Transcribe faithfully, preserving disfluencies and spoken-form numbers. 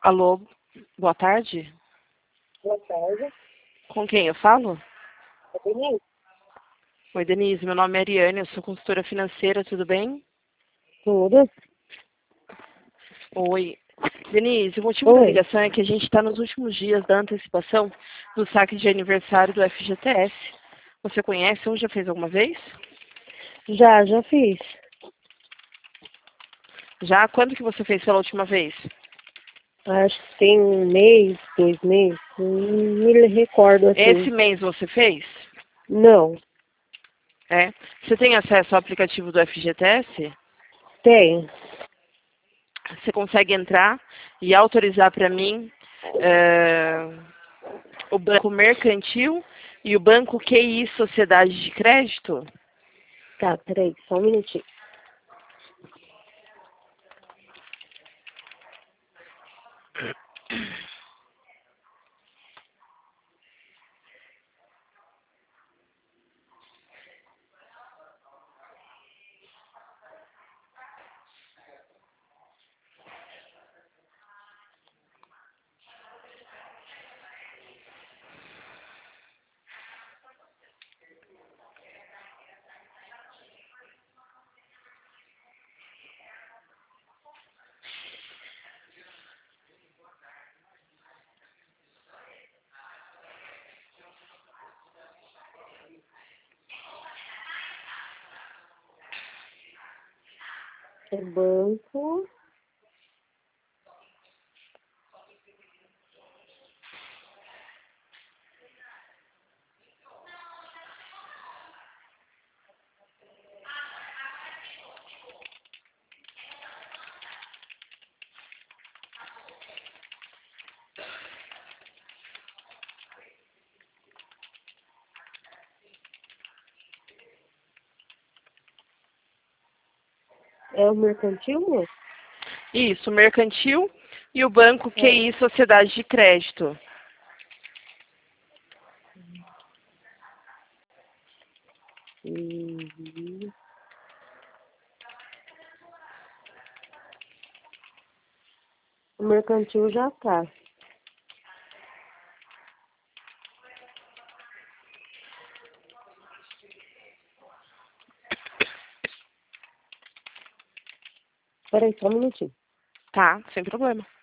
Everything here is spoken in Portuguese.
Alô, boa tarde. Boa tarde. Com quem eu falo? É Denise? Oi, Denise, meu nome é Ariane, eu sou consultora financeira, tudo bem? Tudo? Oi. Denise, o motivo da Oi. ligação é que a gente está nos últimos dias da antecipação do saque de aniversário do F G T S. Você conhece ou já fez alguma vez? Já, já fiz. Já? Quando que você fez pela última vez? Acho que tem um mês, dois meses. Não me recordo Esse assim. mês você fez? Não, É. Você tem acesso ao aplicativo do F G T S? tem. Você consegue entrar e autorizar para mim é, o Banco Mercantil e o Banco Q I Sociedade de Crédito? Tá, peraí, só um minutinho. É banco. É o mercantil, moço? Isso, Mercantil e o Banco É. Q I Sociedade de Crédito. Uhum. O mercantil já tá. Peraí, só um minutinho. Tá, sem problema.